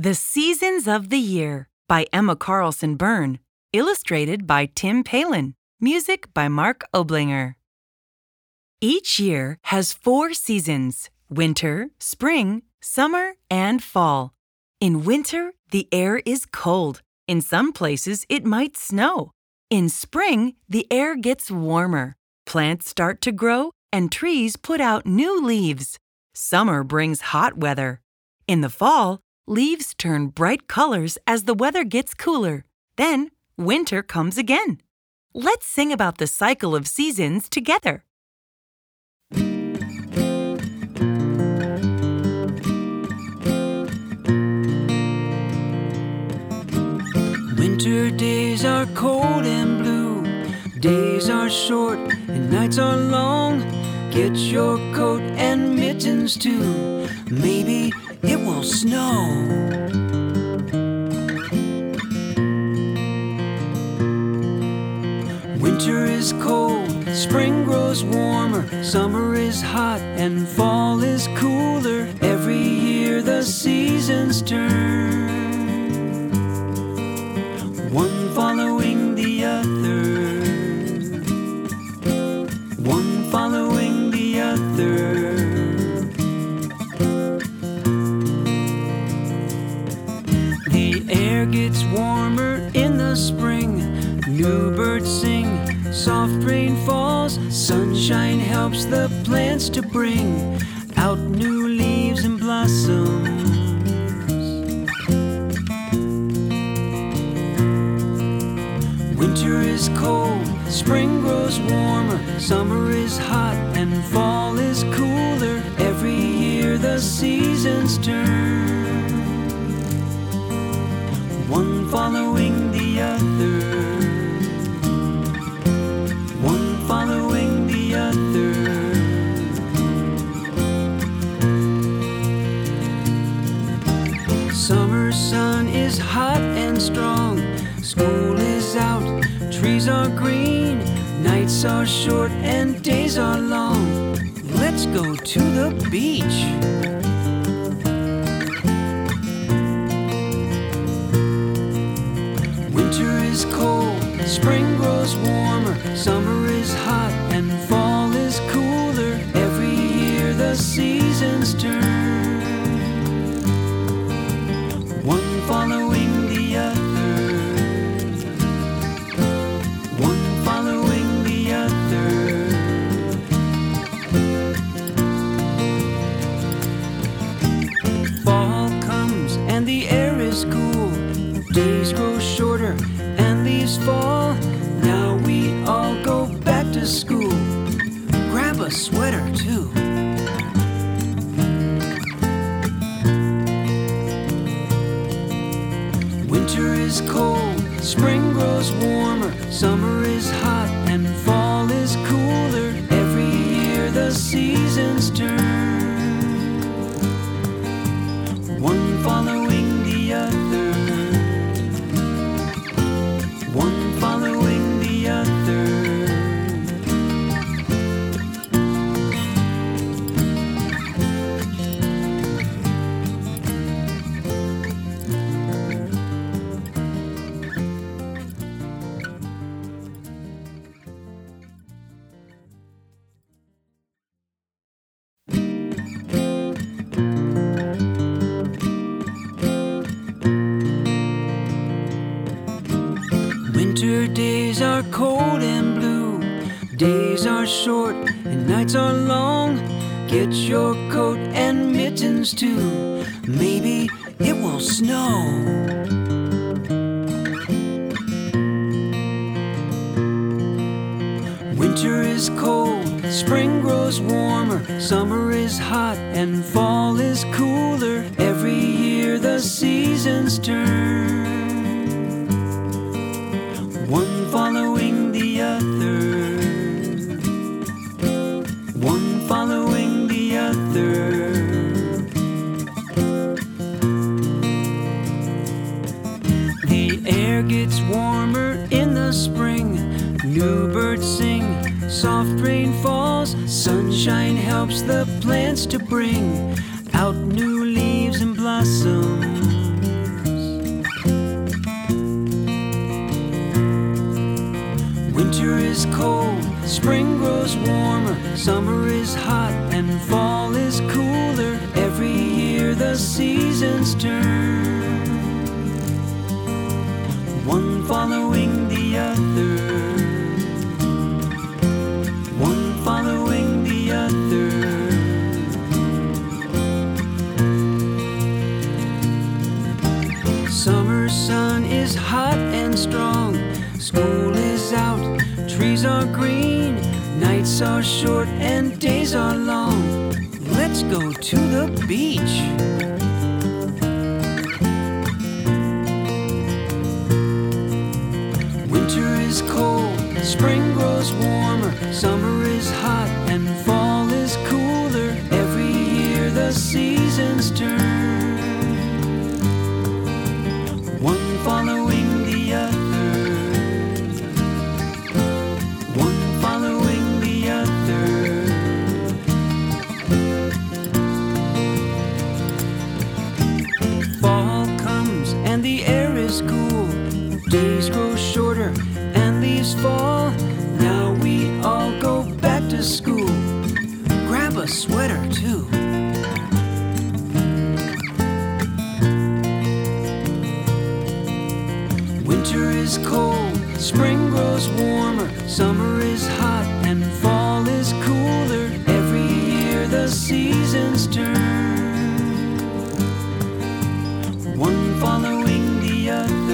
The Seasons of the Year by Emma Carlson Byrne, illustrated by Tim Palin, music by Mark Oblinger. Each year has 4 seasons: winter, spring, summer, and fall. In winter, the air is cold. In some places, it might snow. In spring, the air gets warmer. Plants start to grow, and trees put out new leaves. Summer brings hot weather. In the fall, leaves turn bright colors as the weather gets cooler. Then, winter comes again. Let's sing about the cycle of seasons together. Winter days are cold and blue. Days are short and nights are long. Get your coat and mittens too. Maybe it will snow. Winter is cold, spring grows warmer, summer is hot and fall is cooler. Every year the seasons turn, one following the other, one following the other. The air gets warmer in the spring, new birds sing, soft rain falls, sunshine helps the plants to bring out new leaves and blossoms. Winter is cold, spring grows warmer, summer is hot and fall is cooler. Every year the seasons turn, one following the other, one following the other. Summer sun is hot and strong, school is out, trees are green, nights are short and days are long. Let's go to the beach. Winter is cold, spring grows warmer, summer is hot and fall is cooler. Every year the seasons turn, one following the other, one following the other. Fall comes and the air is cool, days grow shorter and leaves fall. Now we all go back to school. Grab a sweater too. Winter is cold, spring grows warmer, summer is hot and fall is cooler. Every year the seasons turn, one following the other, one following the other. Winter days are cold and blue, days are short and nights are long. Get your coat and mittens too. Maybe it will snow. Winter is cold, spring grows warmer, summer is hot and fall is cooler. Every year the seasons turn, one following the other, one following the other. The air gets warmer in the spring, new birds sing, soft rain falls, sunshine helps the plants to bring out new leaves and blossoms. is cold, spring grows warmer, summer is hot, and fall is cooler. Every year the seasons turn, one following the other, one following the other. Summer sun is hot and strong, school is out, trees are green, nights are short and days are long. Let's go to the beach. Winter is cold, spring grows warmer, summer is hot and fall is cooler. Every year the seasons turn, one following the other, one following the other. Fall comes and the air is cool, days grow shorter and leaves fall. Now we all go back to school. Grab a sweater too. Winter is cold, spring grows warmer, summer is hot and fall is cooler. Every year the seasons turn, one following the other.